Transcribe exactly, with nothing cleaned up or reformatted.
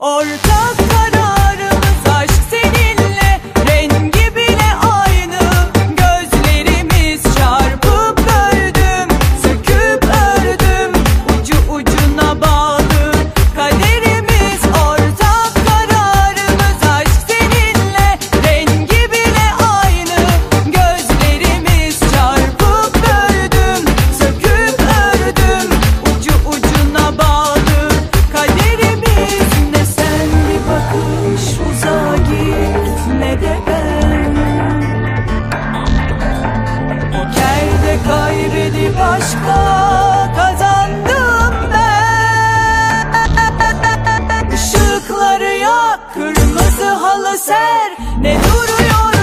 Ortak kararımız aşk seninle, rengi bile aynı. Gözlerimiz çarpıp böldüm, söküp ördüm, ucu ucuna bağlı kaderimiz. Ortak kararımız aşk seninle, rengi bile aynı. Gözlerimiz çarpıp böldüm, söküp ördüm, ucu ucuna bağlı kaderimiz. Ne sen bir bakış uzağa git, ne de ben. Pokerde kaybedip aşka kazandım ben. Işıkları yak, kırmızı halı ser, ne duruyor